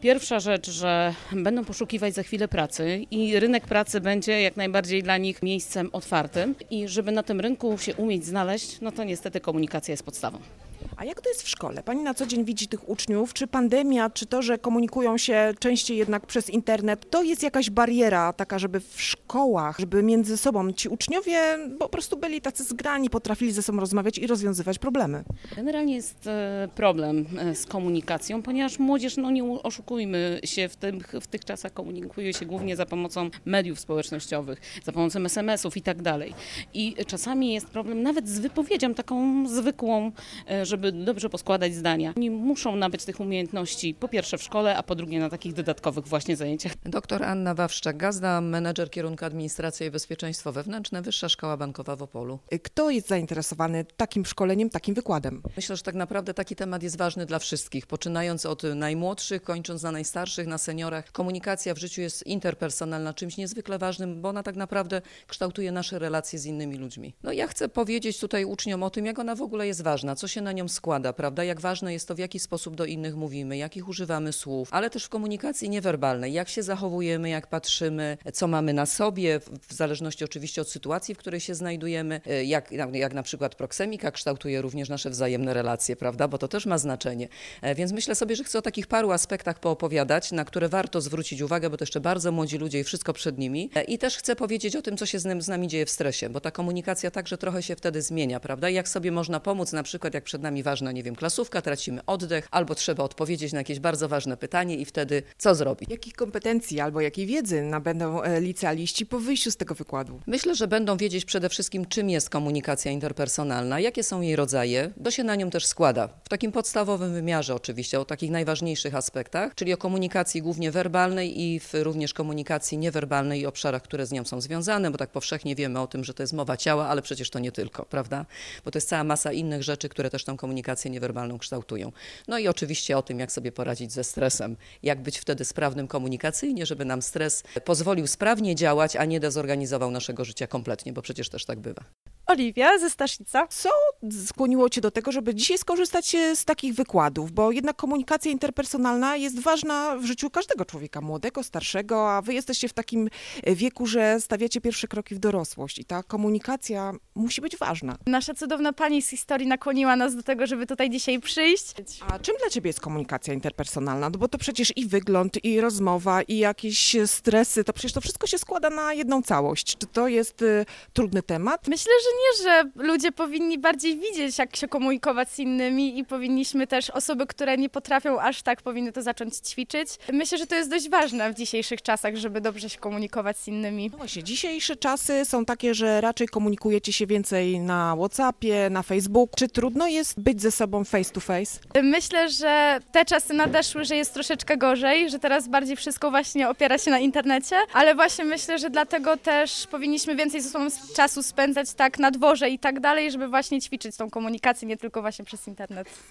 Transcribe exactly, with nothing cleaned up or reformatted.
Pierwsza rzecz, że będą poszukiwać za chwilę pracy i rynek pracy będzie jak najbardziej dla nich miejscem otwartym i żeby na tym rynku się umieć znaleźć, no to niestety komunikacja jest podstawą. A jak to jest w szkole? Pani na co dzień widzi tych uczniów? Czy pandemia, czy to, że komunikują się częściej jednak przez internet, to jest jakaś bariera taka, żeby w szkołach, żeby między sobą ci uczniowie po prostu byli tacy zgrani, potrafili ze sobą rozmawiać i rozwiązywać problemy? Generalnie jest problem z komunikacją, ponieważ młodzież, no nie oszukujmy się, w, tym, w tych czasach komunikuje się głównie za pomocą mediów społecznościowych, za pomocą es em esów i tak dalej. I czasami jest problem nawet z wypowiedzią taką zwykłą, żeby dobrze poskładać zdania. Oni muszą nabyć tych umiejętności po pierwsze w szkole, a po drugie na takich dodatkowych właśnie zajęciach. Doktor Anna Wawrzyk-Gazda, menedżer kierunku Administracja i Bezpieczeństwo Wewnętrzne, Wyższa Szkoła Bankowa w Opolu. Kto jest zainteresowany takim szkoleniem, takim wykładem? Myślę, że tak naprawdę taki temat jest ważny dla wszystkich, poczynając od najmłodszych, kończąc na najstarszych, na seniorach. Komunikacja w życiu jest interpersonalna, czymś niezwykle ważnym, bo ona tak naprawdę kształtuje nasze relacje z innymi ludźmi. No ja chcę powiedzieć tutaj uczniom o tym, jak ona w ogóle jest ważna, co się na nią składa, prawda? Jak ważne jest to, w jaki sposób do innych mówimy, jakich używamy słów, ale też w komunikacji niewerbalnej, jak się zachowujemy, jak patrzymy, co mamy na sobie, w zależności oczywiście od sytuacji, w której się znajdujemy, jak, jak na przykład proksemika kształtuje również nasze wzajemne relacje, prawda? Bo to też ma znaczenie. Więc myślę sobie, że chcę o takich paru aspektach poopowiadać, na które warto zwrócić uwagę, bo to jeszcze bardzo młodzi ludzie i wszystko przed nimi. I też chcę powiedzieć o tym, co się z, z nami dzieje w stresie, bo ta komunikacja także trochę się wtedy zmienia, prawda? I jak sobie można pomóc, na przykład jak przed nami ważna, nie wiem, klasówka, tracimy oddech, albo trzeba odpowiedzieć na jakieś bardzo ważne pytanie i wtedy co zrobić? Jakich kompetencji albo jakiej wiedzy nabędą licealiści po wyjściu z tego wykładu? Myślę, że będą wiedzieć przede wszystkim, czym jest komunikacja interpersonalna, jakie są jej rodzaje, to się na nią też składa. W takim podstawowym wymiarze oczywiście, o takich najważniejszych aspektach, czyli o komunikacji głównie werbalnej i w również komunikacji niewerbalnej i obszarach, które z nią są związane, bo tak powszechnie wiemy o tym, że to jest mowa ciała, ale przecież to nie tylko, prawda? Bo to jest cała masa innych rzeczy, które też tą komunikację niewerbalną kształtują. No i oczywiście o tym, jak sobie poradzić ze stresem, jak być wtedy sprawnym komunikacyjnie, żeby nam stres pozwolił sprawnie działać, a nie dezorganizował naszego życia kompletnie, bo przecież też tak bywa. Oliwia ze Staszica. Co skłoniło Cię do tego, żeby dzisiaj skorzystać z takich wykładów? Bo jednak komunikacja interpersonalna jest ważna w życiu każdego człowieka, młodego, starszego, a Wy jesteście w takim wieku, że stawiacie pierwsze kroki w dorosłość i ta komunikacja musi być ważna. Nasza cudowna pani z historii nakłoniła nas do tego, żeby tutaj dzisiaj przyjść. A czym dla Ciebie jest komunikacja interpersonalna? No bo to przecież i wygląd, i rozmowa, i jakieś stresy, to przecież to wszystko się składa na jedną całość. Czy to jest y, trudny temat? Myślę, że nie, że ludzie powinni bardziej widzieć, jak się komunikować z innymi i powinniśmy też, osoby, które nie potrafią aż tak, powinny to zacząć ćwiczyć. Myślę, że to jest dość ważne w dzisiejszych czasach, żeby dobrze się komunikować z innymi. No właśnie, dzisiejsze czasy są takie, że raczej komunikujecie się więcej na WhatsAppie, na Facebooku. Czy trudno jest być ze sobą face to face? Myślę, że te czasy nadeszły, że jest troszeczkę gorzej, że teraz bardziej wszystko właśnie opiera się na internecie, ale właśnie myślę, że dlatego też powinniśmy więcej ze sobą czasu spędzać tak na dworze i tak dalej, żeby właśnie ćwiczyć tą komunikację, nie tylko właśnie przez internet.